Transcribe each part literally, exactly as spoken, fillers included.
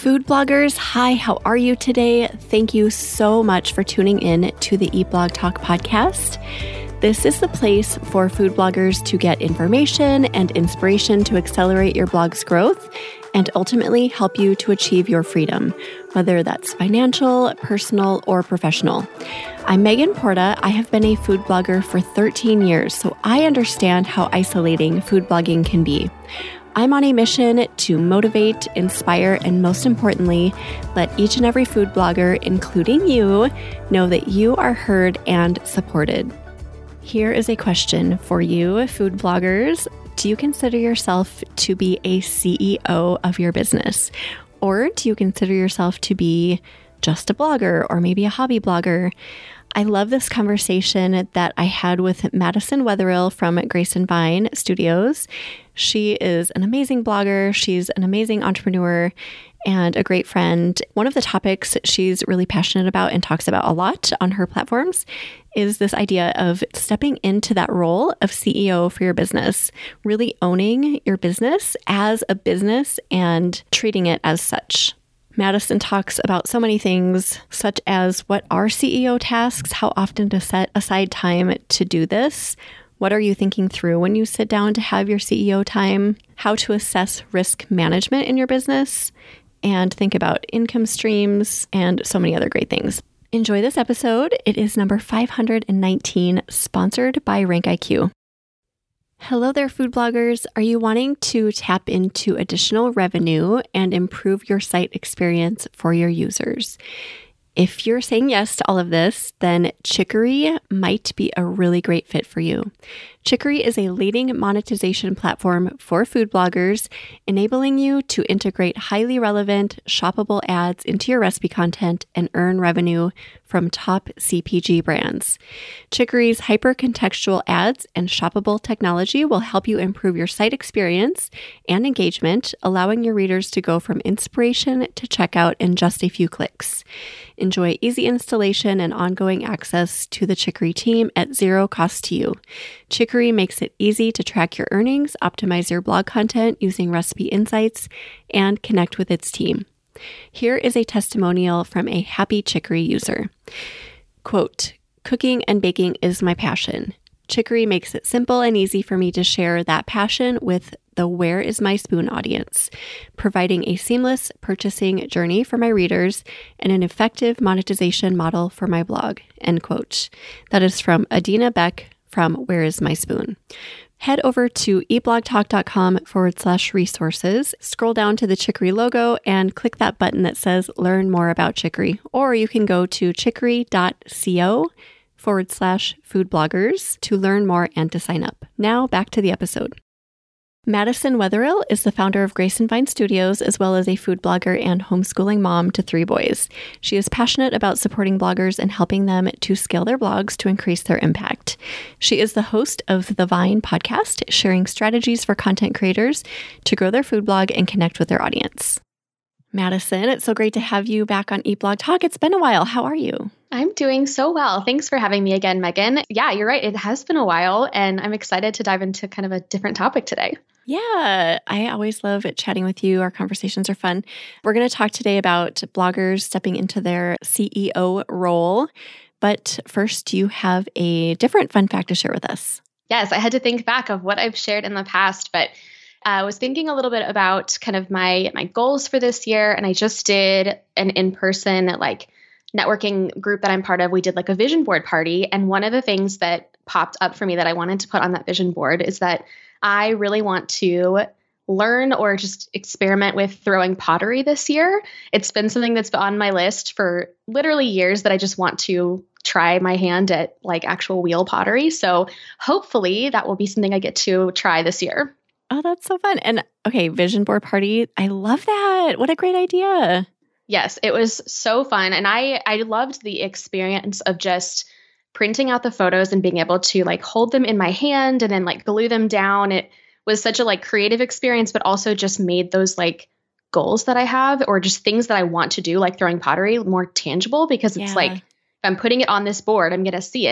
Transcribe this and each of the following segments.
Food bloggers, hi, how are you today? Thank you so much for tuning in to the Eat Blog Talk podcast. This is the place for food bloggers to get information and inspiration to accelerate your blog's growth and ultimately help you to achieve your freedom, whether that's financial, personal, or professional. I'm Megan Porta. I have been a food blogger for thirteen years, so I understand how isolating food blogging can be. I'm on a mission to motivate, inspire, and most importantly, let each and every food blogger, including you, know that you are heard and supported. Here is a question for you, food bloggers. Do you consider yourself to be a C E O of your business? Or do you consider yourself to be just a blogger or maybe a hobby blogger? I love this conversation that I had with Madison Wetherill from Grace and Vine Studios. She is an amazing blogger. She's an amazing entrepreneur and a great friend. One of the topics she's really passionate about and talks about a lot on her platforms is this idea of stepping into that role of C E O for your business, really owning your business as a business and treating it as such. Madison talks about so many things, such as what are C E O tasks, how often to set aside time to do this, what are you thinking through when you sit down to have your C E O time, how to assess risk management in your business, and think about income streams, and so many other great things. Enjoy this episode. It is number five hundred nineteen, sponsored by RankIQ. Hello there, food bloggers. Are you wanting to tap into additional revenue and improve your site experience for your users? If you're saying yes to all of this, then Chicory might be a really great fit for you. Chicory is a leading monetization platform for food bloggers, enabling you to integrate highly relevant, shoppable ads into your recipe content and earn revenue from top C P G brands. Chicory's hyper-contextual ads and shoppable technology will help you improve your site experience and engagement, allowing your readers to go from inspiration to checkout in just a few clicks. Enjoy easy installation and ongoing access to the Chicory team at zero cost to you. Chicory makes it easy to track your earnings, optimize your blog content using recipe insights, and connect with its team. Here is a testimonial from a happy Chicory user. Quote, "Cooking and baking is my passion. Chicory makes it simple and easy for me to share that passion with the Where is My Spoon audience, providing a seamless purchasing journey for my readers and an effective monetization model for my blog." End quote. That is from Adina Beck from Where is My Spoon. Head over to eatblogtalk.com forward slash resources, scroll down to the Chicory logo and click that button that says learn more about Chicory. Or you can go to chicory.co forward slash food bloggers to learn more and to sign up. Now back to the episode. Madison Wetherill is the founder of Grace and Vine Studios, as well as a food blogger and homeschooling mom to three boys. She is passionate about supporting bloggers and helping them to scale their blogs to increase their impact. She is the host of the Vine podcast, sharing strategies for content creators to grow their food blog and connect with their audience. Madison, it's so great to have you back on Eat Blog Talk. It's been a while. How are you? I'm doing so well. Thanks for having me again, Megan. Yeah, you're right. It has been a while, and I'm excited to dive into kind of a different topic today. Yeah, I always love chatting with you. Our conversations are fun. We're going to talk today about bloggers stepping into their C E O role. But first, you have a different fun fact to share with us. Yes, I had to think back of what I've shared in the past, but I was thinking a little bit about kind of my my goals for this year, and I just did an in-person like networking group that I'm part of. We did like a vision board party, and one of the things that popped up for me that I wanted to put on that vision board is that I really want to learn or just experiment with throwing pottery this year. It's been something that's been on my list for literally years that I just want to try my hand at like actual wheel pottery. So hopefully that will be something I get to try this year. Oh, that's so fun. And okay, vision board party. I love that. What a great idea. Yes, it was so fun. And I, I loved the experience of just printing out the photos and being able to like hold them in my hand and then like glue them down. It was such a like creative experience, but also just made those like goals that I have or just things that I want to do, like throwing pottery, more tangible because it's yeah. like, if I'm putting it on this board, I'm going to see it.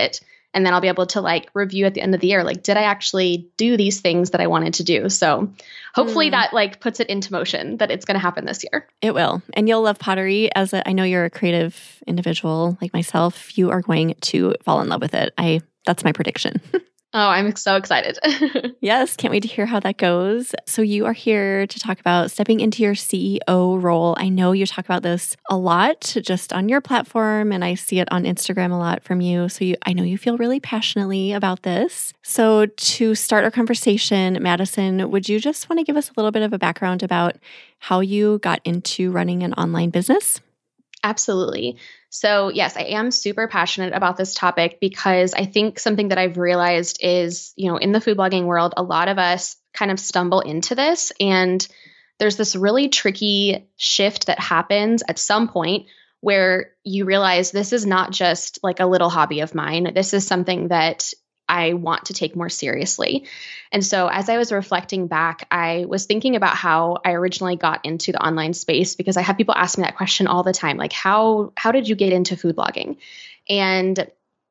And then I'll be able to like review at the end of the year, like, did I actually do these things that I wanted to do? So hopefully mm. that like puts it into motion that it's going to happen this year. It will. And you'll love pottery. As a, I know you're a creative individual like myself, you are going to fall in love with it. I, that's my prediction. Oh, I'm so excited. Yes, can't wait to hear how that goes. So you are here to talk about stepping into your C E O role. I know you talk about this a lot just on your platform, and I see it on Instagram a lot from you. So you, I know you feel really passionately about this. So to start our conversation, Madison, would you just want to give us a little bit of a background about how you got into running an online business? Absolutely. So yes, I am super passionate about this topic because I think something that I've realized is, you know, in the food blogging world, a lot of us kind of stumble into this, and there's this really tricky shift that happens at some point where you realize this is not just like a little hobby of mine. This is something that I want to take more seriously. And so as I was reflecting back, I was thinking about how I originally got into the online space, because I have people ask me that question all the time, like, how, how did you get into food blogging? And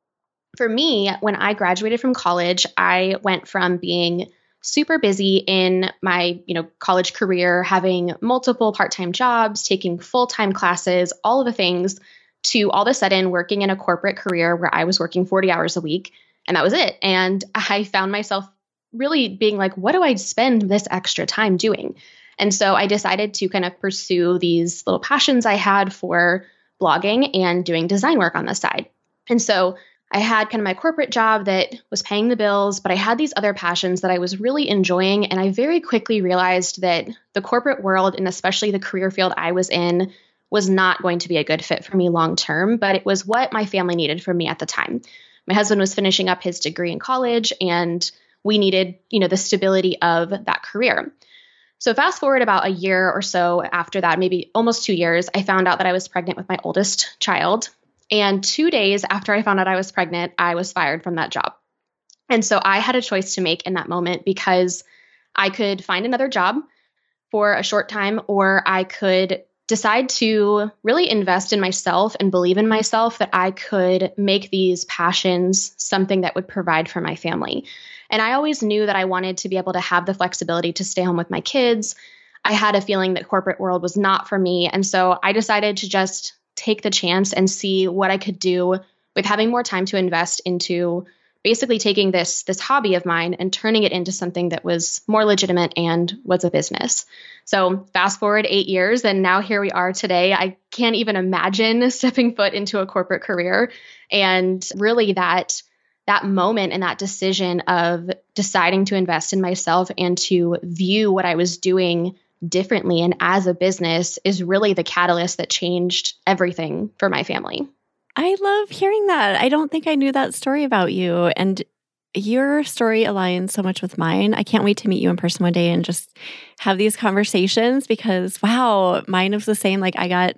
for me, when I graduated from college, I went from being super busy in my, you know, college career, having multiple part-time jobs, taking full-time classes, all of the things, to all of a sudden working in a corporate career where I was working forty hours a week. And that was it. And I found myself really being like, what do I spend this extra time doing? And so I decided to kind of pursue these little passions I had for blogging and doing design work on the side. And so I had kind of my corporate job that was paying the bills, but I had these other passions that I was really enjoying. And I very quickly realized that the corporate world, and especially the career field I was in, was not going to be a good fit for me long term, but it was what my family needed from me at the time. My husband was finishing up his degree in college, and we needed, you know, the stability of that career. So fast forward about a year or so after that, maybe almost two years, I found out that I was pregnant with my oldest child. And two days after I found out I was pregnant, I was fired from that job. And so I had a choice to make in that moment, because I could find another job for a short time, or I could decide to really invest in myself and believe in myself that I could make these passions something that would provide for my family. And I always knew that I wanted to be able to have the flexibility to stay home with my kids. I had a feeling that corporate world was not for me. And so I decided to just take the chance and see what I could do with having more time to invest into basically taking this, this hobby of mine and turning it into something that was more legitimate and was a business. So fast forward eight years, and now here we are today. I can't even imagine stepping foot into a corporate career. And really that, that moment and that decision of deciding to invest in myself and to view what I was doing differently and as a business is really the catalyst that changed everything for my family. I love hearing that. I don't think I knew that story about you. And your story aligns so much with mine. I can't wait to meet you in person one day and just have these conversations, because, wow, mine was the same. Like, I got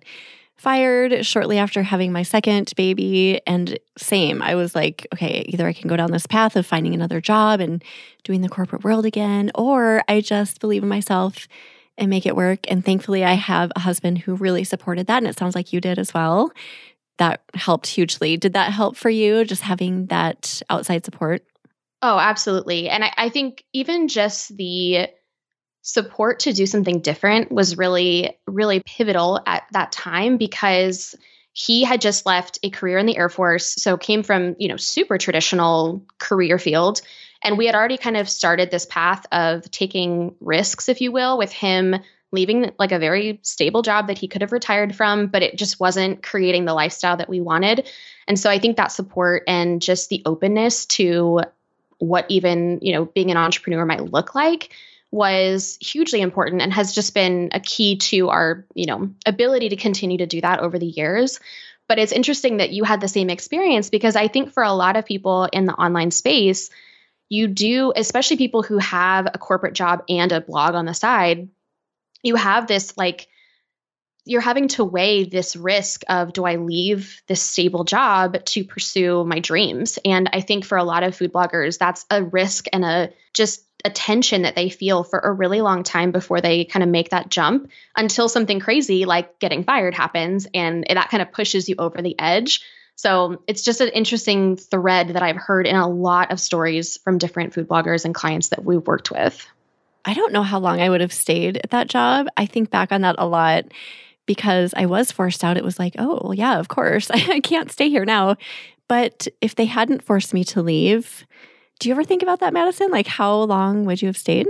fired shortly after having my second baby, and same. I was like, okay, either I can go down this path of finding another job and doing the corporate world again, or I just believe in myself and make it work. And thankfully, I have a husband who really supported that. And it sounds like you did as well. That helped hugely. Did that help for you, just having that outside support? Oh, absolutely. And I, I think even just the support to do something different was really, really pivotal at that time, because he had just left a career in the Air Force. So came from, you know, super traditional career field. And we had already kind of started this path of taking risks, if you will, with him leaving like a very stable job that he could have retired from, but it just wasn't creating the lifestyle that we wanted. And so I think that support and just the openness to what even, you know, being an entrepreneur might look like was hugely important, and has just been a key to our, you know, ability to continue to do that over the years. But it's interesting that you had the same experience, because I think for a lot of people in the online space, you do, especially people who have a corporate job and a blog on the side, you have this, like, you're having to weigh this risk of, do I leave this stable job to pursue my dreams? And I think for a lot of food bloggers, that's a risk and a just a tension that they feel for a really long time before they kind of make that jump, until something crazy like getting fired happens, and that kind of pushes you over the edge. So it's just an interesting thread that I've heard in a lot of stories from different food bloggers and clients that we've worked with. I don't know how long I would have stayed at that job. I think back on that a lot because I was forced out. It was like, oh, well, yeah, of course. I can't stay here now. But if they hadn't forced me to leave, do you ever think about that, Madison? Like, how long would you have stayed?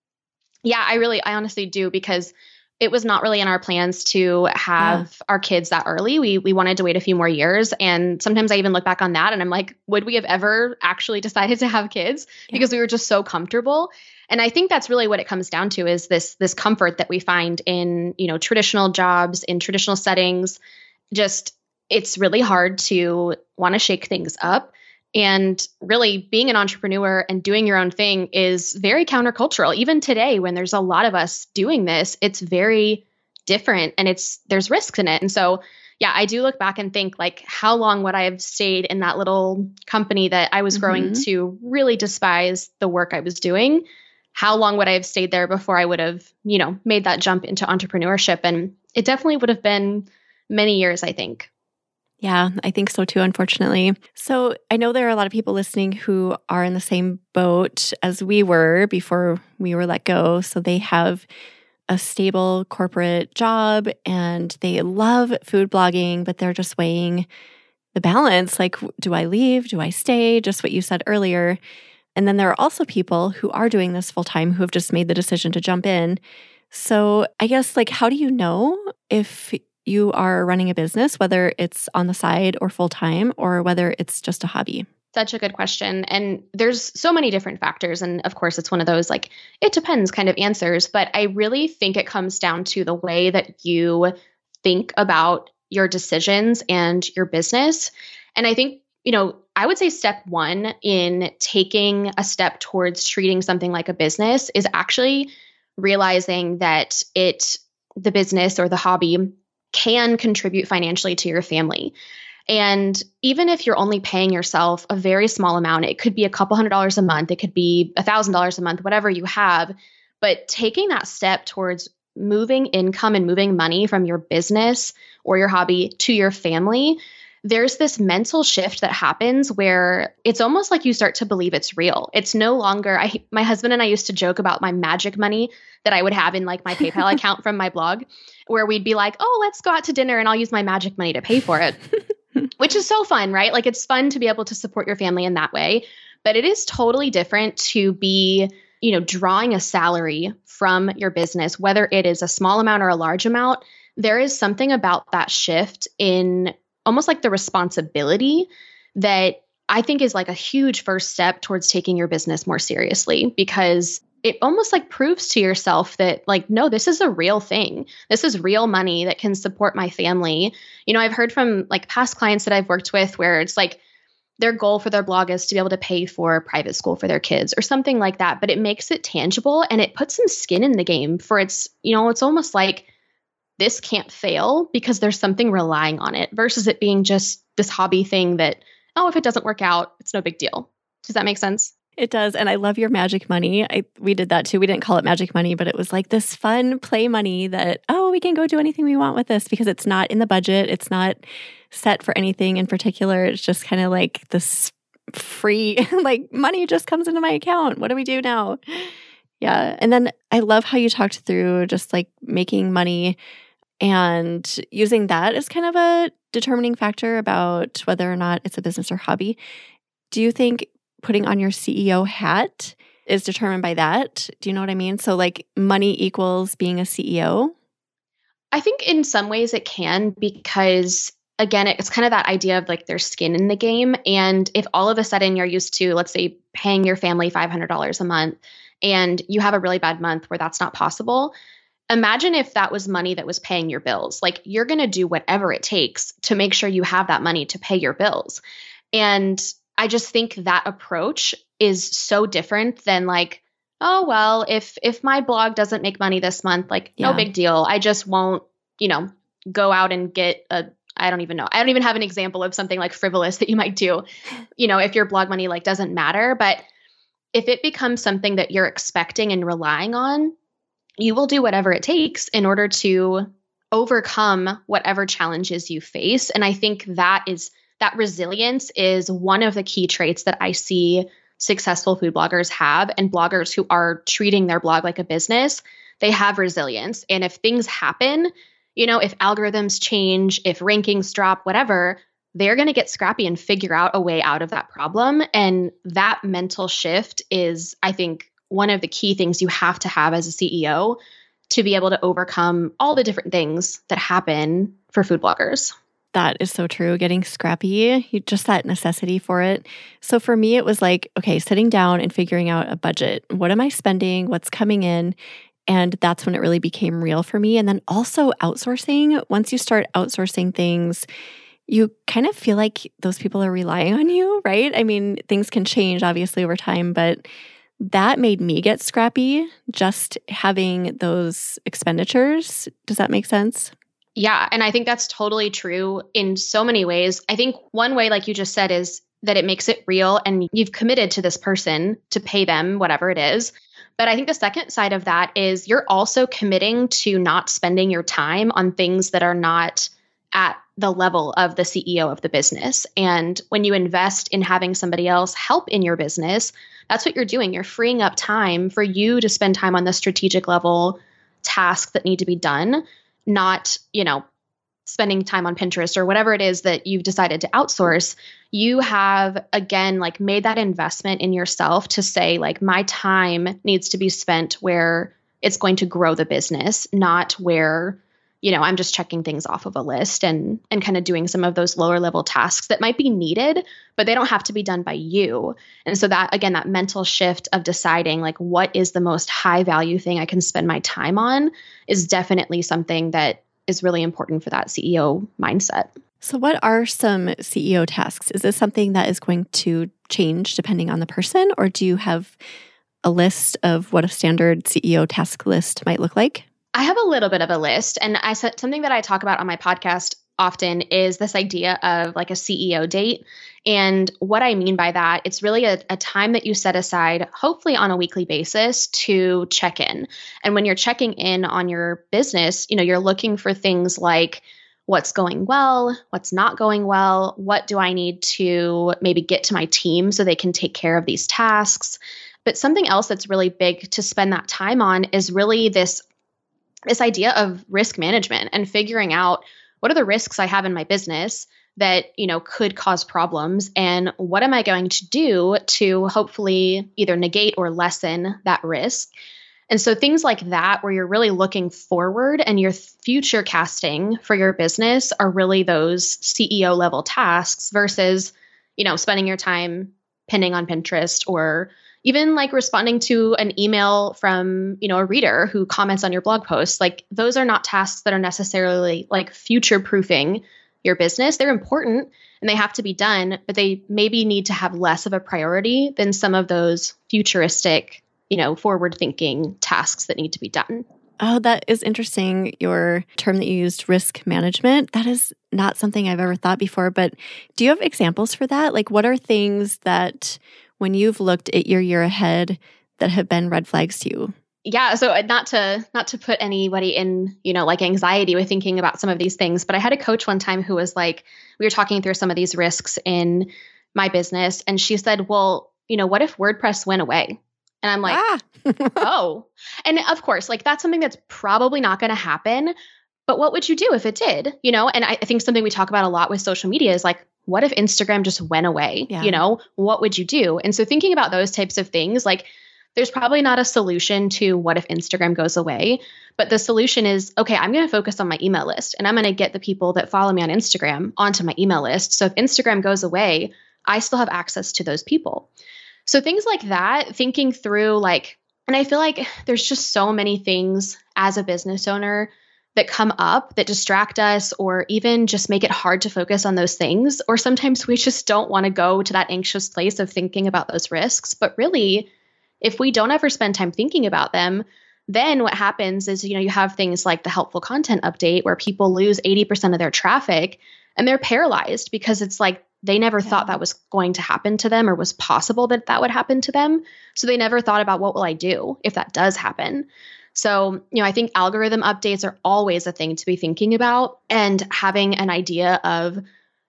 Yeah, I really, I honestly do, because it was not really in our plans to have yeah. our kids that early. We we wanted to wait a few more years. And sometimes I even look back on that and I'm like, would we have ever actually decided to have kids? Yeah. Because we were just so comfortable. And I think that's really what it comes down to, is this this comfort that we find in, you know, traditional jobs, in traditional settings. Just, it's really hard to want to shake things up. And really, being an entrepreneur and doing your own thing is very countercultural. Even today, when there's a lot of us doing this, it's very different and it's there's risks in it. And so, yeah, I do look back and think, like, how long would I have stayed in that little company that I was mm-hmm. growing to really despise the work I was doing? How long would I have stayed there before I would have, you know, made that jump into entrepreneurship? And it definitely would have been many years, I think. Yeah, I think so too, unfortunately. So I know there are a lot of people listening who are in the same boat as we were before we were let go. So they have a stable corporate job and they love food blogging, but they're just weighing the balance. Like, do I leave? Do I stay? Just what you said earlier. And then there are also people who are doing this full time who have just made the decision to jump in. So I guess, like, how do you know if you are running a business, whether it's on the side or full-time, or whether it's just a hobby? Such a good question. And there's so many different factors. And of course, it's one of those, like, it depends kind of answers. But I really think it comes down to the way that you think about your decisions and your business. And I think, you know, I would say step one in taking a step towards treating something like a business is actually realizing that it, the business or the hobby, can contribute financially to your family. And even if you're only paying yourself a very small amount, it could be a couple hundred dollars a month, it could be a thousand dollars a month, whatever you have. But taking that step towards moving income and moving money from your business or your hobby to your family, there's this mental shift that happens where it's almost like you start to believe it's real. It's no longer, I, my husband and I used to joke about my magic money that I would have in, like, my PayPal account from my blog, where we'd be like, oh, let's go out to dinner and I'll use my magic money to pay for it, which is so fun, right? Like, it's fun to be able to support your family in that way. But it is totally different to be, you know, drawing a salary from your business, whether it is a small amount or a large amount. There is something about that shift in almost like the responsibility that I think is like a huge first step towards taking your business more seriously, because it almost like proves to yourself that, like, no, this is a real thing. This is real money that can support my family. You know, I've heard from, like, past clients that I've worked with where it's like their goal for their blog is to be able to pay for private school for their kids or something like that, but it makes it tangible and it puts some skin in the game for it's, you know, it's almost like this can't fail because there's something relying on it versus it being just this hobby thing that, oh, if it doesn't work out, it's no big deal. Does that make sense? It does. And I love your magic money. I, we did that too. We didn't call it magic money, but it was like this fun play money that, oh, we can go do anything we want with this because it's not in the budget. It's not set for anything in particular. It's just kind of like this free, like, money just comes into my account. What do we do now? Yeah. And then I love how you talked through just like making money and using that as kind of a determining factor about whether or not it's a business or hobby. Do you think putting on your C E O hat is determined by that? Do you know what I mean? So, like, money equals being a C E O? I think in some ways it can, because again, it's kind of that idea of like there's skin in the game. And if all of a sudden you're used to, let's say, paying your family five hundred dollars a month and you have a really bad month where that's not possible, imagine if that was money that was paying your bills. Like, you're going to do whatever it takes to make sure you have that money to pay your bills. And I just think that approach is so different than like, oh, well, if if my blog doesn't make money this month, like, yeah. no big deal. I just won't, you know, go out and get a, I don't even know. I don't even have an example of something like frivolous that you might do, you know, if your blog money like doesn't matter. But if it becomes something that you're expecting and relying on, you will do whatever it takes in order to overcome whatever challenges you face. And I think that is that resilience is one of the key traits that I see successful food bloggers have, and bloggers who are treating their blog like a business, they have resilience. And if things happen, you know, if algorithms change, if rankings drop, whatever, they're going to get scrappy and figure out a way out of that problem. And that mental shift is, I think, one of the key things you have to have as a C E O to be able to overcome all the different things that happen for food bloggers. That is so true. Getting scrappy, you, just that necessity for it. So for me, it was like, okay, sitting down and figuring out a budget. What am I spending? What's coming in? And that's when it really became real for me. And then also outsourcing. Once you start outsourcing things, you kind of feel like those people are relying on you, right? I mean, things can change obviously over time, but that made me get scrappy, just having those expenditures. Does that make sense? Yeah. And I think that's totally true in so many ways. I think one way, like you just said, is that it makes it real and you've committed to this person to pay them whatever it is. But I think the second side of that is you're also committing to not spending your time on things that are not at the level of the C E O of the business. And when you invest in having somebody else help in your business, that's what you're doing. You're freeing up time for you to spend time on the strategic level tasks that need to be done, not, you know, spending time on Pinterest or whatever it is that you've decided to outsource. You have, again, like made that investment in yourself to say, like, my time needs to be spent where it's going to grow the business, not where, you know, I'm just checking things off of a list and and kind of doing some of those lower level tasks that might be needed, but they don't have to be done by you. And so that, again, that mental shift of deciding like what is the most high value thing I can spend my time on is definitely something that is really important for that C E O mindset. So what are some C E O tasks? Is this something that is going to change depending on the person, or do you have a list of what a standard C E O task list might look like? I have a little bit of a list, and I said something that I talk about on my podcast often is this idea of like a C E O date. And what I mean by that, it's really a, a time that you set aside, hopefully on a weekly basis, to check in. And when you're checking in on your business, you know, you're looking for things like what's going well, what's not going well, what do I need to maybe get to my team so they can take care of these tasks. But something else that's really big to spend that time on is really this this idea of risk management and figuring out what are the risks I have in my business that, you know, could cause problems, and what am I going to do to hopefully either negate or lessen that risk. And so things like that, where you're really looking forward and you're future casting for your business, are really those C E O level tasks versus, you know, spending your time pinning on Pinterest or even like responding to an email from, you know, a reader who comments on your blog post. Like those are not tasks that are necessarily like future proofing your business. They're important and they have to be done, but they maybe need to have less of a priority than some of those futuristic, you know, forward thinking tasks that need to be done. Oh, that is interesting. Your term that you used, risk management, that is not something I've ever thought before, but do you have examples for that? Like what are things that when you've looked at your year ahead that have been red flags to you? Yeah. So not to, not to put anybody in, you know, like anxiety with thinking about some of these things, but I had a coach one time who was like, we were talking through some of these risks in my business. And she said, well, you know, what if WordPress went away? And I'm like, ah. oh, and of course, like that's something that's probably not going to happen, but what would you do if it did? You know, and I, I think something we talk about a lot with social media is like, what if Instagram just went away? Yeah. You know, what would you do? And so thinking about those types of things, like there's probably not a solution to what if Instagram goes away, but the solution is, okay, I'm going to focus on my email list and I'm going to get the people that follow me on Instagram onto my email list. So if Instagram goes away, I still have access to those people. So things like that, thinking through like, and I feel like there's just so many things as a business owner that come up that distract us or even just make it hard to focus on those things. Or sometimes we just don't want to go to that anxious place of thinking about those risks. But really, if we don't ever spend time thinking about them, then what happens is, you know, you have things like the helpful content update where people lose eighty percent of their traffic and they're paralyzed because it's like they never yeah. thought that was going to happen to them or was possible that that would happen to them. So they never thought about what will I do if that does happen. So, you know, I think algorithm updates are always a thing to be thinking about, and having an idea of,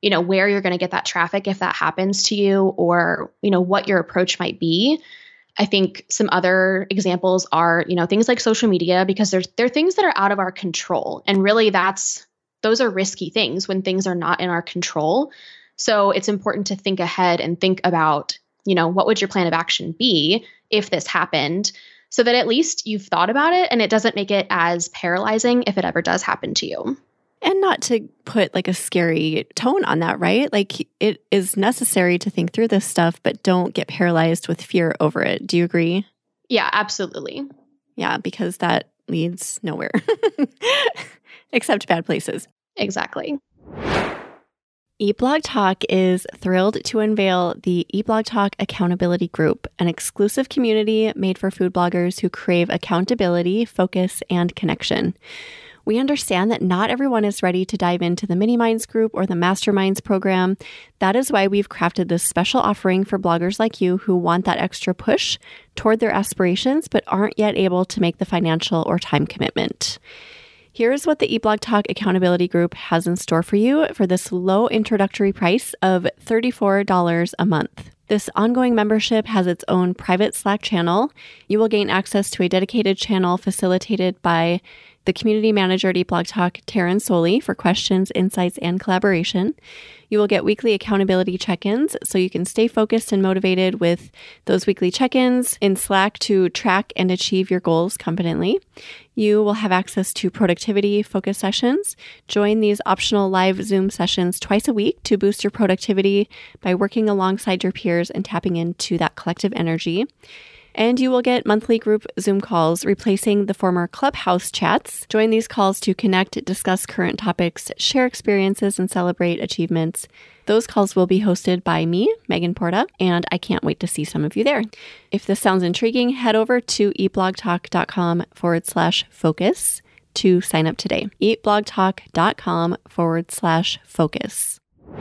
you know, where you're going to get that traffic if that happens to you, or, you know, what your approach might be. I think some other examples are, you know, things like social media, because there's there are things that are out of our control. And really that's those are risky things when things are not in our control. So it's important to think ahead and think about, you know, what would your plan of action be if this happened, so that at least you've thought about it and it doesn't make it as paralyzing if it ever does happen to you. And not to put like a scary tone on that, right? Like it is necessary to think through this stuff, but don't get paralyzed with fear over it. Do you agree? Yeah, absolutely. Yeah, because that leads nowhere except bad places. Exactly. Eat Blog Talk is thrilled to unveil the Eat Blog Talk Accountability Group, an exclusive community made for food bloggers who crave accountability, focus, and connection. We understand that not everyone is ready to dive into the Mini Minds group or the Masterminds program. That is why we've crafted this special offering for bloggers like you who want that extra push toward their aspirations but aren't yet able to make the financial or time commitment. Here's what the Eat Blog Talk Accountability Group has in store for you for this low introductory price of thirty-four dollars a month. This ongoing membership has its own private Slack channel. You will gain access to a dedicated channel facilitated by the community manager at Eat Blog Talk, Taryn Soley, for questions, insights, and collaboration. You will get weekly accountability check-ins so you can stay focused and motivated with those weekly check-ins in Slack to track and achieve your goals confidently. You will have access to productivity focus sessions. Join these optional live Zoom sessions twice a week to boost your productivity by working alongside your peers and tapping into that collective energy. And you will get monthly group Zoom calls replacing the former Clubhouse chats. Join these calls to connect, discuss current topics, share experiences, and celebrate achievements. Those calls will be hosted by me, Megan Porta, and I can't wait to see some of you there. If this sounds intriguing, head over to eatblogtalk.com forward slash focus to sign up today. eatblogtalk.com forward slash focus.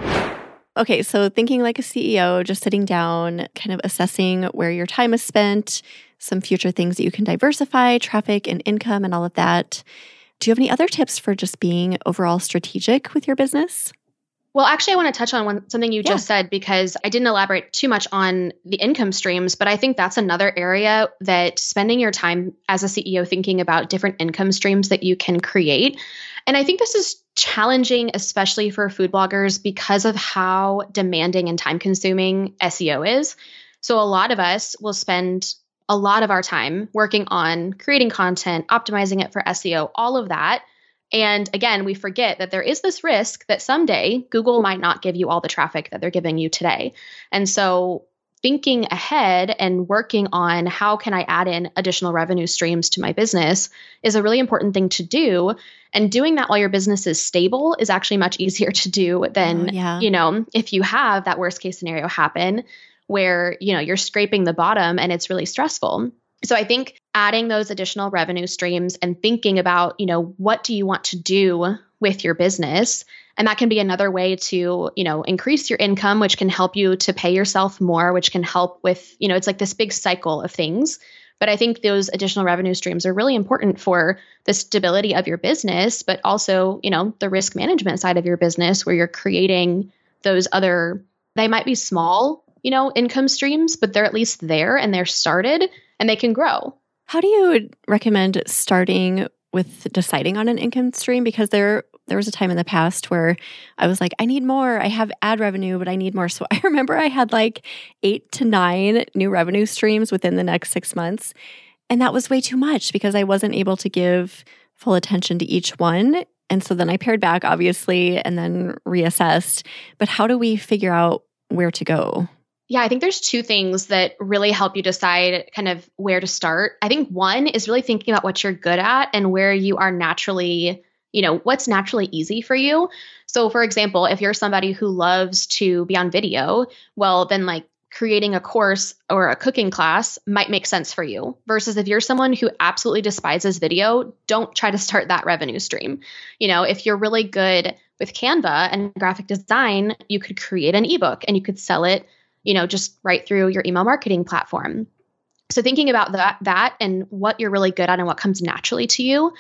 Okay, so thinking like a C E O, just sitting down, kind of assessing where your time is spent, some future things that you can diversify, traffic and income and all of that. Do you have any other tips for just being overall strategic with your business? Well, actually, I want to touch on one, something you Yeah. just said, because I didn't elaborate too much on the income streams, but I think that's another area that spending your time as a C E O thinking about different income streams that you can create. And I think this is challenging, especially for food bloggers, because of how demanding and time consuming S E O is. So a lot of us will spend a lot of our time working on creating content, optimizing it for S E O, all of that. And again, we forget that there is this risk that someday Google might not give you all the traffic that they're giving you today. And so thinking ahead and working on how can I add in additional revenue streams to my business is a really important thing to do. And doing that while your business is stable is actually much easier to do than, Oh, yeah. you know, if you have that worst case scenario happen where, you know, you're scraping the bottom and it's really stressful. So I think adding those additional revenue streams and thinking about, you know, what do you want to do with your business? And that can be another way to, you know, increase your income, which can help you to pay yourself more, which can help with, you know, it's like this big cycle of things. But I think those additional revenue streams are really important for the stability of your business, but also, you know, the risk management side of your business where you're creating those other, they might be small, you know, income streams, but they're at least there and they're started and they can grow. How do you recommend starting with deciding on an income stream? Because there there was a time in the past where I was like, I need more. I have ad revenue, but I need more. So I remember I had like eight to nine new revenue streams within the next six months. And that was way too much because I wasn't able to give full attention to each one. And so then I pared back, obviously, and then reassessed. But how do we figure out where to go? Yeah, I think there's two things that really help you decide kind of where to start. I think one is really thinking about what you're good at and where you are naturally, you know, what's naturally easy for you. So for example, if you're somebody who loves to be on video, well, then like creating a course or a cooking class might make sense for you. Versus if you're someone who absolutely despises video, don't try to start that revenue stream. You know, if you're really good with Canva and graphic design, you could create an ebook and you could sell it, you know, just right through your email marketing platform. So thinking about that, that and what you're really good at and what comes naturally to you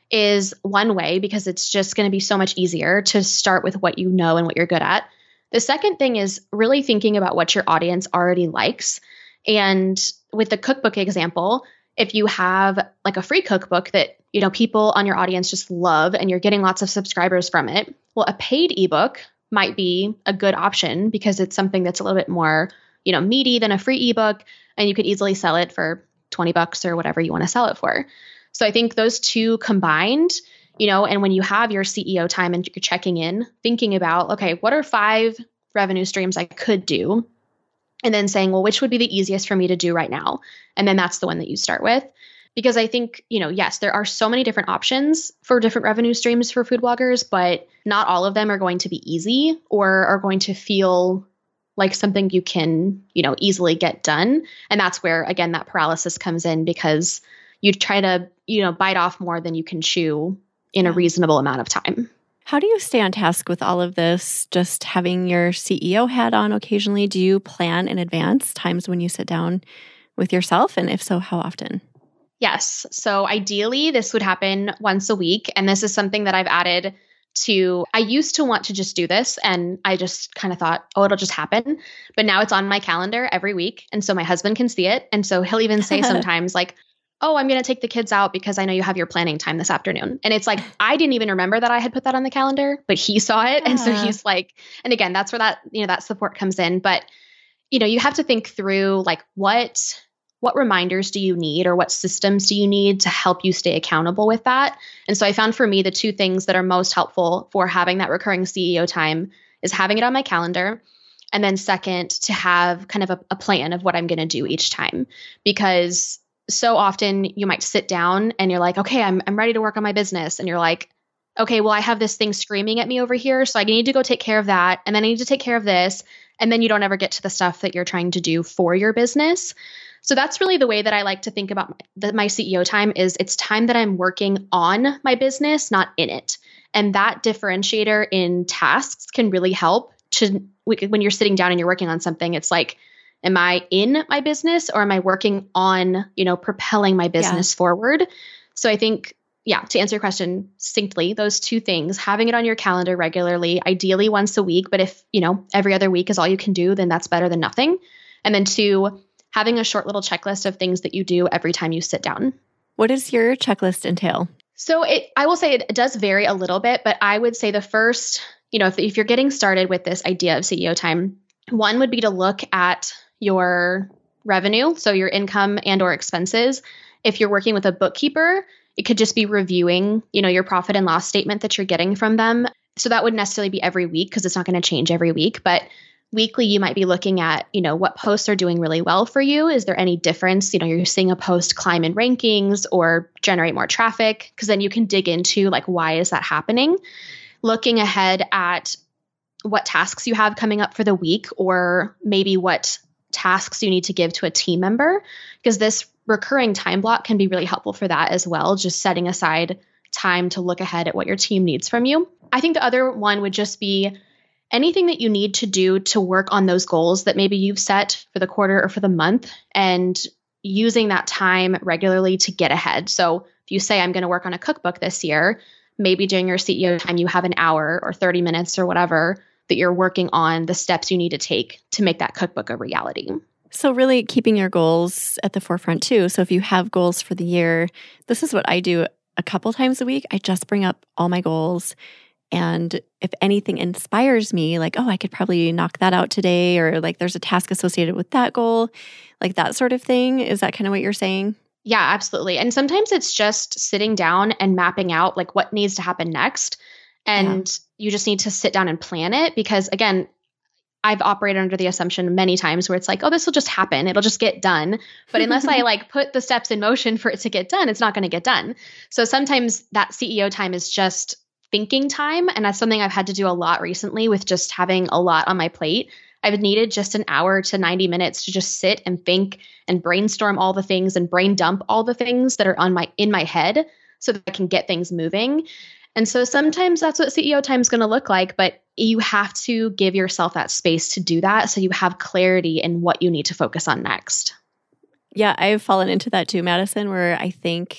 is one way because it's just going to be so much easier to start with what you know and what you're good at. The second thing is really thinking about what your audience already likes. And with the cookbook example, if you have like a free cookbook that, you know, people on your audience just love and you're getting lots of subscribers from it, well, a paid ebook might be a good option because it's something that's a little bit more, you know, meaty than a free ebook, and you could easily sell it for twenty bucks or whatever you want to sell it for. So I think those two combined, you know, and when you have your C E O time and you're checking in, thinking about, okay, what are five revenue streams I could do? And then saying, well, which would be the easiest for me to do right now? And then that's the one that you start with. Because I think, you know, yes, there are so many different options for different revenue streams for food bloggers, but not all of them are going to be easy or are going to feel like something you can, you know, easily get done. And that's where, again, that paralysis comes in because you try to, you know, bite off more than you can chew in a reasonable amount of time. How do you stay on task with all of this? Just having your C E O hat on occasionally? Do you plan in advance times when you sit down with yourself? And if so, how often? Yes. So ideally, this would happen once a week. And this is something that I've added to, I used to want to just do this and I just kind of thought, oh, it'll just happen. But now it's on my calendar every week. And so my husband can see it. And so he'll even say sometimes like, oh, I'm going to take the kids out because I know you have your planning time this afternoon. And it's like, I didn't even remember that I had put that on the calendar, but he saw it. Yeah. And so he's like, and again, that's where that, you know, that support comes in. But, you know, you have to think through like what, what reminders do you need or what systems do you need to help you stay accountable with that? And so I found for me, the two things that are most helpful for having that recurring C E O time is having it on my calendar. And then second, to have kind of a, a plan of what I'm going to do each time, because so often you might sit down and you're like, okay, I'm I'm ready to work on my business. And you're like, okay, well, I have this thing screaming at me over here. So I need to go take care of that. And then I need to take care of this. And then you don't ever get to the stuff that you're trying to do for your business. So that's really the way that I like to think about my, the, my C E O time is it's time that I'm working on my business, not in it. And that differentiator in tasks can really help to, when you're sitting down and you're working on something, it's like, am I in my business or am I working on, you know, propelling my business yeah. forward? So I think, yeah, to answer your question succinctly, those two things, having it on your calendar regularly, ideally once a week, but if, you know, every other week is all you can do, then that's better than nothing. And then two, having a short little checklist of things that you do every time you sit down. What does your checklist entail? So it, I will say it does vary a little bit, but I would say the first, you know, if, if you're getting started with this idea of C E O time, one would be to look at your revenue, so your income and or expenses. If you're working with a bookkeeper, it could just be reviewing, you know, your profit and loss statement that you're getting from them. So that wouldn't necessarily be every week because it's not going to change every week, but weekly you might be looking at, you know, what posts are doing really well for you. Is there any difference? You know, you're seeing a post climb in rankings or generate more traffic, because then you can dig into like, why is that happening? Looking ahead at what tasks you have coming up for the week, or maybe what tasks you need to give to a team member, because this recurring time block can be really helpful for that as well. Just setting aside time to look ahead at what your team needs from you. I think the other one would just be anything that you need to do to work on those goals that maybe you've set for the quarter or for the month, and using that time regularly to get ahead. So if you say, I'm going to work on a cookbook this year, maybe during your C E O time, you have an hour or thirty minutes or whatever that you're working on the steps you need to take to make that cookbook a reality. So really keeping your goals at the forefront too. So if you have goals for the year, this is what I do a couple times a week. I just bring up all my goals. And if anything inspires me, like, oh, I could probably knock that out today, or like there's a task associated with that goal, like that sort of thing. Is that kind of what you're saying? Yeah, absolutely. And sometimes it's just sitting down and mapping out like what needs to happen next. And yeah. you just need to sit down and plan it, because again, I've operated under the assumption many times where it's like, oh, this will just happen. It'll just get done. But unless I like put the steps in motion for it to get done, it's not going to get done. So sometimes that C E O time is just thinking time. And that's something I've had to do a lot recently with just having a lot on my plate. I've needed just an hour to ninety minutes to just sit and think and brainstorm all the things and brain dump all the things that are on my in my head so that I can get things moving. And so sometimes that's what C E O time is going to look like, but you have to give yourself that space to do that so you have clarity in what you need to focus on next. Yeah, I've fallen into that too, Madison, where I think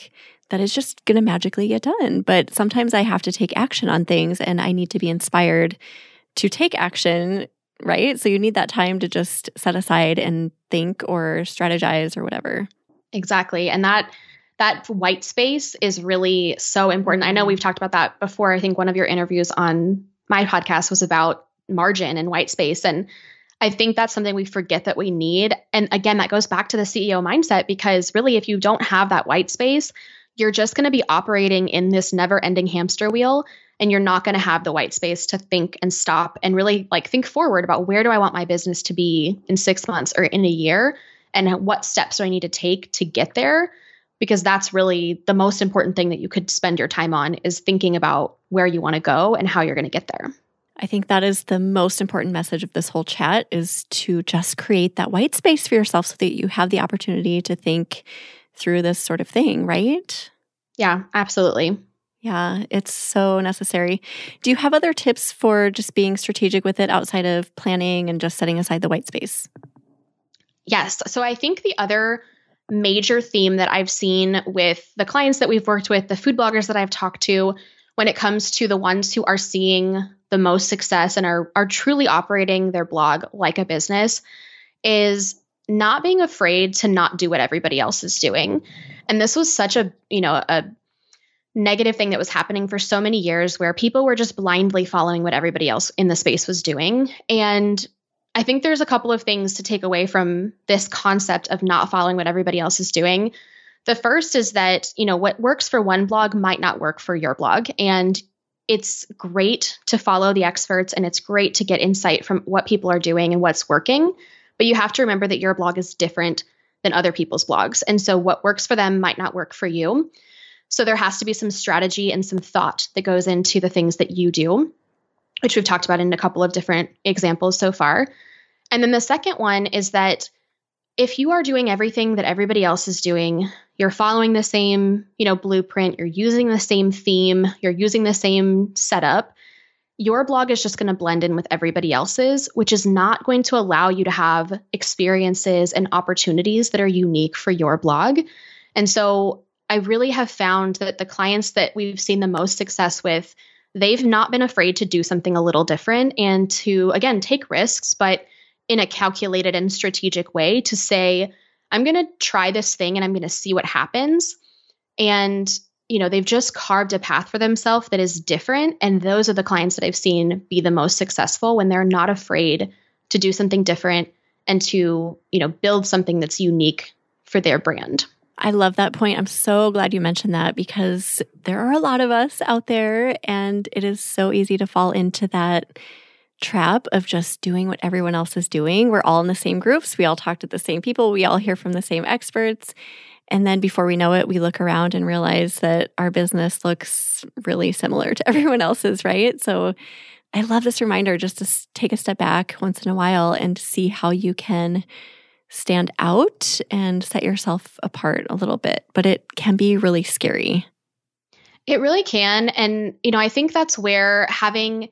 that is just going to magically get done. But sometimes I have to take action on things and I need to be inspired to take action, right? So you need that time to just set aside and think or strategize or whatever. Exactly. And that that white space is really so important. I know we've talked about that before. I think one of your interviews on my podcast was about margin and white space. And I think that's something we forget that we need. And again, that goes back to the C E O mindset, because really, if you don't have that white space, you're just going to be operating in this never-ending hamster wheel, and you're not going to have the white space to think and stop and really like think forward about, where do I want my business to be in six months or in a year? And what steps do I need to take to get there? Because that's really the most important thing that you could spend your time on, is thinking about where you want to go and how you're going to get there. I think that is the most important message of this whole chat, is to just create that white space for yourself so that you have the opportunity to think through this sort of thing, right? Yeah, absolutely. Yeah, it's so necessary. Do you have other tips for just being strategic with it outside of planning and just setting aside the white space? Yes. So I think the other major theme that I've seen with the clients that we've worked with, the food bloggers that I've talked to, when it comes to the ones who are seeing the most success and are, are truly operating their blog like a business, is not being afraid to not do what everybody else is doing. And this was such a, you know, a negative thing that was happening for so many years, where people were just blindly following what everybody else in the space was doing. And I think there's a couple of things to take away from this concept of not following what everybody else is doing. The first is that, you know, what works for one blog might not work for your blog. And it's great to follow the experts, and it's great to get insight from what people are doing and what's working. But you have to remember that your blog is different than other people's blogs. And so what works for them might not work for you. So there has to be some strategy and some thought that goes into the things that you do, which we've talked about in a couple of different examples so far. And then the second one is that if you are doing everything that everybody else is doing, you're following the same, you know, blueprint, you're using the same theme, you're using the same setup, your blog is just going to blend in with everybody else's, which is not going to allow you to have experiences and opportunities that are unique for your blog. And so I really have found that the clients that we've seen the most success with, they've not been afraid to do something a little different and to, again, take risks, but in a calculated and strategic way, to say, I'm going to try this thing and I'm going to see what happens. And, you know, they've just carved a path for themselves that is different. And those are the clients that I've seen be the most successful, when they're not afraid to do something different and to, you know, build something that's unique for their brand. I love that point. I'm so glad you mentioned that, because there are a lot of us out there, and it is so easy to fall into that trap of just doing what everyone else is doing. We're all in the same groups. We all talk to the same people. We all hear from the same experts. And then before we know it, we look around and realize that our business looks really similar to everyone else's, right? So I love this reminder just to take a step back once in a while and see how you can stand out and set yourself apart a little bit. But it can be really scary. It really can. And, you know, I think that's where having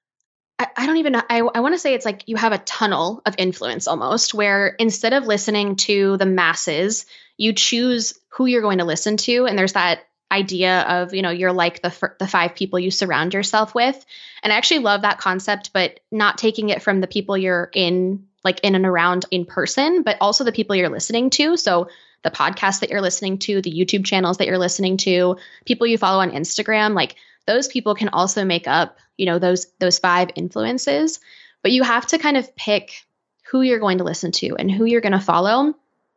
I, I don't even know. I, I want to say it's like you have a tunnel of influence almost, where instead of listening to the masses, you choose who you're going to listen to. And there's that idea of, you know, you're like the f- the five people you surround yourself with. And I actually love that concept, but not taking it from the people you're in, like in and around in person, but also the people you're listening to. So the podcast that you're listening to, the YouTube channels that you're listening to, people you follow on Instagram, like those people can also make up, you know, those those five influences. But you have to kind of pick who you're going to listen to and who you're going to follow,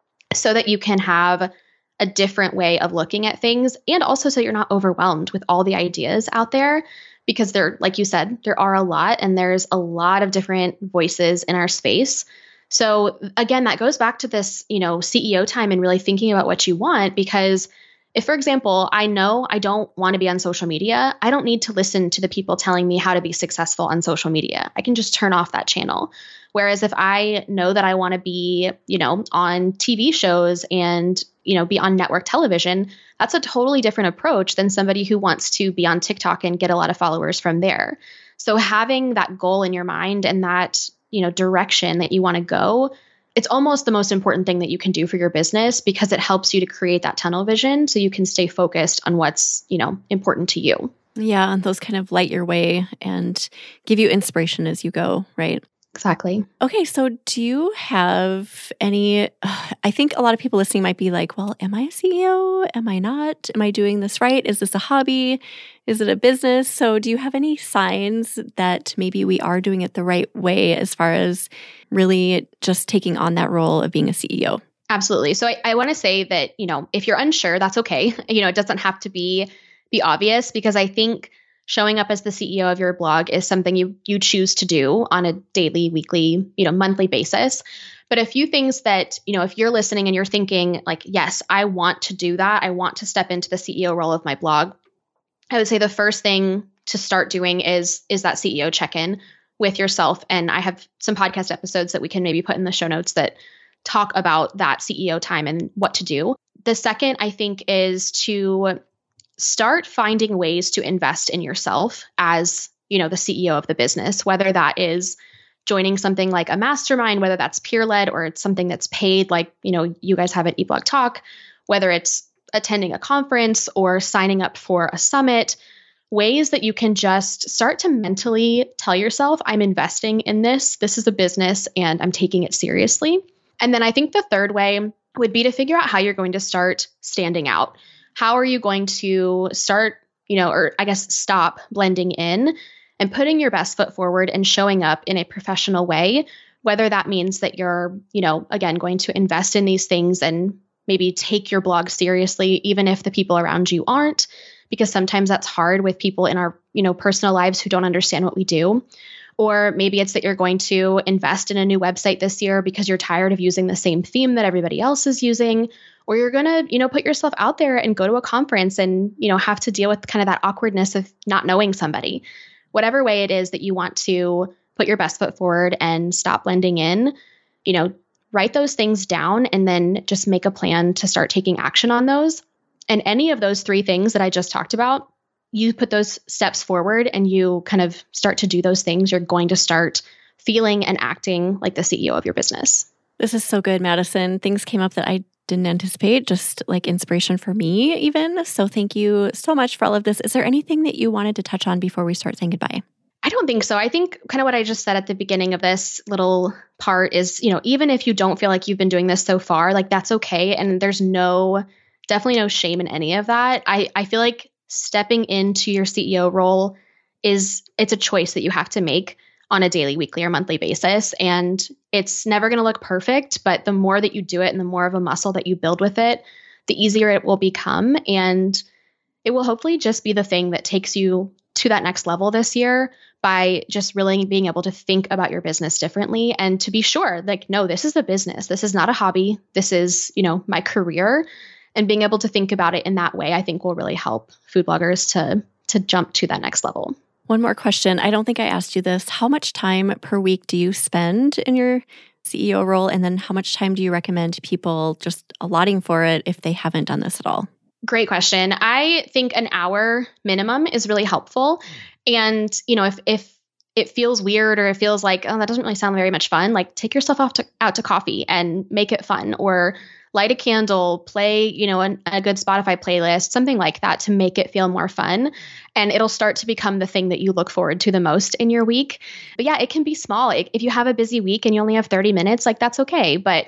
so that you can have a different way of looking at things, and also so you're not overwhelmed with all the ideas out there, because there, like you said, there are a lot, and there's a lot of different voices in our space. So again, that goes back to this, you know, C E O time and really thinking about what you want, because if, for example, I know I don't want to be on social media, I don't need to listen to the people telling me how to be successful on social media. I can just turn off that channel. Whereas if I know that I want to be, you know, on T V shows and, you know, be on network television, that's a totally different approach than somebody who wants to be on TikTok and get a lot of followers from there. So having that goal in your mind and that, you know, direction that you want to go, it's almost the most important thing that you can do for your business because it helps you to create that tunnel vision so you can stay focused on what's, you know, important to you. Yeah, and those kind of light your way and give you inspiration as you go, right? Exactly. Okay, so do you have any, uh, I think a lot of people listening might be like, well, am I a C E O? Am I not? Am I doing this right? Is this a hobby? Is it a business? So do you have any signs that maybe we are doing it the right way as far as really just taking on that role of being a C E O? Absolutely. So I, I want to say that, you know, if you're unsure, that's okay. You know, it doesn't have to be be obvious because I think showing up as the C E O of your blog is something you you choose to do on a daily, weekly, you know, monthly basis. But a few things that, you know, if you're listening and you're thinking like, yes, I want to do that. I want to step into the C E O role of my blog. I would say the first thing to start doing is is that C E O check-in with yourself. And I have some podcast episodes that we can maybe put in the show notes that talk about that C E O time and what to do. The second, I think, is to start finding ways to invest in yourself as, you know, the C E O of the business, whether that is joining something like a mastermind, whether that's peer-led or it's something that's paid, like, you know, you guys have at eBlog Talk, whether it's attending a conference or signing up for a summit, ways that you can just start to mentally tell yourself, I'm investing in this. This is a business and I'm taking it seriously. And then I think the third way would be to figure out how you're going to start standing out. How are you going to start, you know, or I guess stop blending in and putting your best foot forward and showing up in a professional way, whether that means that you're, you know, again, going to invest in these things and maybe take your blog seriously, even if the people around you aren't, because sometimes that's hard with people in our, you know, personal lives who don't understand what we do. Or maybe it's that you're going to invest in a new website this year because you're tired of using the same theme that everybody else is using. Or you're going to, you know, put yourself out there and go to a conference and, you know, have to deal with kind of that awkwardness of not knowing somebody. Whatever way it is that you want to put your best foot forward and stop blending in, you know, write those things down and then just make a plan to start taking action on those. And any of those three things that I just talked about, you put those steps forward and you kind of start to do those things, you're going to start feeling and acting like the C E O of your business. This is so good, Madison. Things came up that I didn't anticipate, just like inspiration for me even. So thank you so much for all of this. Is there anything that you wanted to touch on before we start saying goodbye? I don't think so. I think kind of what I just said at the beginning of this little part is, you know, even if you don't feel like you've been doing this so far, like that's okay. And there's no, definitely no shame in any of that. I, I feel like stepping into your C E O role is, it's a choice that you have to make on a daily, weekly, or monthly basis. And it's never going to look perfect, but the more that you do it and the more of a muscle that you build with it, the easier it will become. And it will hopefully just be the thing that takes you to that next level this year by just really being able to think about your business differently and to be sure, like, no, this is a business. This is not a hobby. This is, you know, my career. And being able to think about it in that way, I think will really help food bloggers to, to jump to that next level. One more question. I don't think I asked you this. How much time per week do you spend in your C E O role? And then how much time do you recommend people just allotting for it if they haven't done this at all? Great question. I think an hour minimum is really helpful. And, you know, if if it feels weird or it feels like, oh, that doesn't really sound very much fun, like take yourself off to, out to coffee and make it fun, or light a candle, play, you know, an, a good Spotify playlist, something like that to make it feel more fun. And it'll start to become the thing that you look forward to the most in your week. But yeah, it can be small. If you have a busy week and you only have thirty minutes, like that's okay. But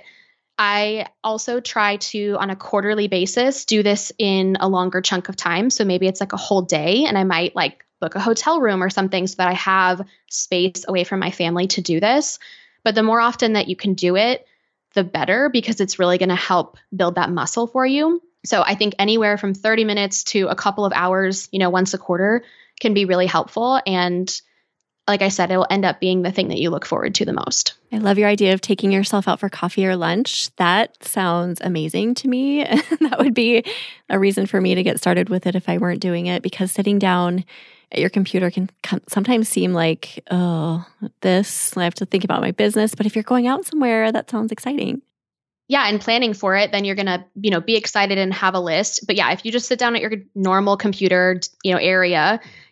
I also try to, on a quarterly basis, do this in a longer chunk of time. So maybe it's like a whole day and I might like book a hotel room or something so that I have space away from my family to do this. But the more often that you can do it, the better, because it's really going to help build that muscle for you. So I think anywhere from thirty minutes to a couple of hours, you know, once a quarter can be really helpful. And like I said, it will end up being the thing that you look forward to the most. I love your idea of taking yourself out for coffee or lunch. That sounds amazing to me. That would be a reason for me to get started with it if I weren't doing it, because sitting down at your computer can sometimes seem like, oh, this, I have to think about my business. But if you're going out somewhere, that sounds exciting. Yeah, and planning for it, then you're going to, you know, be excited and have a list. But yeah, if you just sit down at your normal computer, you know, area,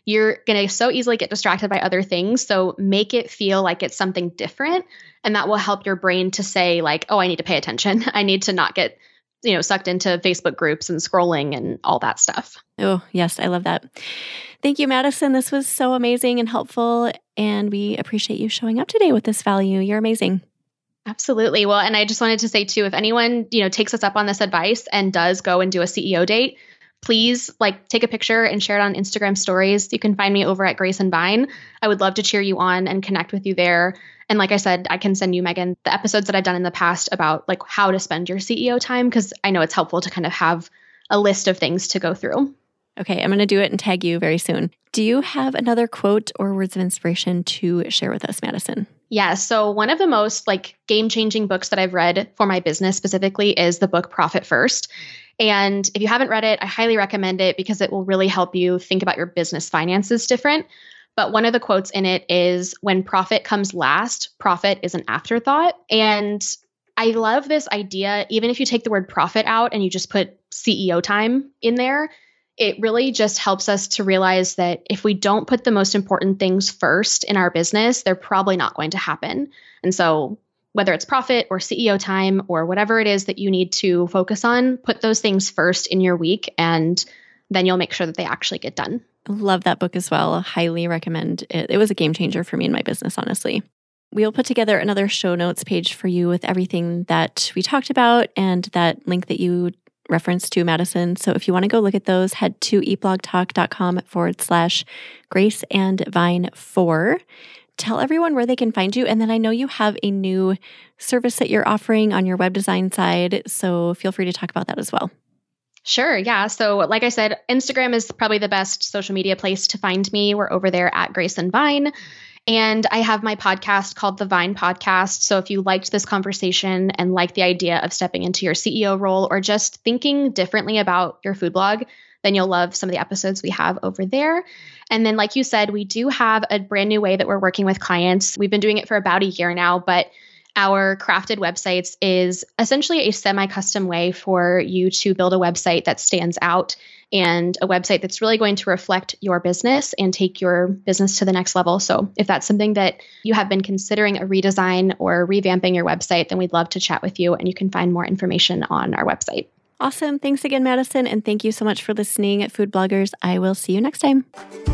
you're going to so easily get distracted by other things. So make it feel like it's something different. And that will help your brain to say like, oh, I need to pay attention. I need to not get, you know, sucked into Facebook groups and scrolling and all that stuff. Oh, yes. I love that. Thank you, Madison. This was so amazing and helpful. And we appreciate you showing up today with this value. You're amazing. Absolutely. Well, and I just wanted to say too, if anyone, you know, takes us up on this advice and does go and do a C E O date, please like take a picture and share it on Instagram stories. You can find me over at Grace and Vine. I would love to cheer you on and connect with you there. And like I said, I can send you, Megan, the episodes that I've done in the past about like how to spend your C E O time, because I know it's helpful to kind of have a list of things to go through. Okay, I'm going to do it and tag you very soon. Do you have another quote or words of inspiration to share with us, Madison? Yeah. So one of the most like game-changing books that I've read for my business specifically is the book Profit First. And if you haven't read it, I highly recommend it because it will really help you think about your business finances different. But one of the quotes in it is, when profit comes last, profit is an afterthought. And I love this idea. Even if you take the word profit out and you just put C E O time in there, it really just helps us to realize that if we don't put the most important things first in our business, they're probably not going to happen. And so whether it's profit or C E O time or whatever it is that you need to focus on, put those things first in your week, and then you'll make sure that they actually get done. Love that book as well. Highly recommend it. It was a game changer for me in my business, honestly. We'll put together another show notes page for you with everything that we talked about and that link that you reference to, Madison. So if you want to go look at those, head to eatblogtalk.com forward slash Grace and Vine four. Tell everyone where they can find you. And then I know you have a new service that you're offering on your web design side. So feel free to talk about that as well. Sure. Yeah. So like I said, Instagram is probably the best social media place to find me. We're over there at Grace and Vine. And I have my podcast called The Vine Podcast. So if you liked this conversation and like the idea of stepping into your C E O role or just thinking differently about your food blog, then you'll love some of the episodes we have over there. And then, like you said, we do have a brand new way that we're working with clients. We've been doing it for about a year now, but our crafted websites is essentially a semi-custom way for you to build a website that stands out and a website that's really going to reflect your business and take your business to the next level. So if that's something that you have been considering a redesign or revamping your website, then we'd love to chat with you, and you can find more information on our website. Awesome. Thanks again, Madison. And thank you so much for listening, Food Bloggers. I will see you next time.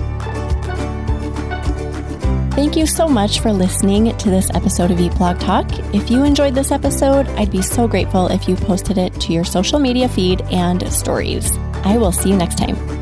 Thank you so much for listening to this episode of Eat Blog Talk. If you enjoyed this episode, I'd be so grateful if you posted it to your social media feed and stories. I will see you next time.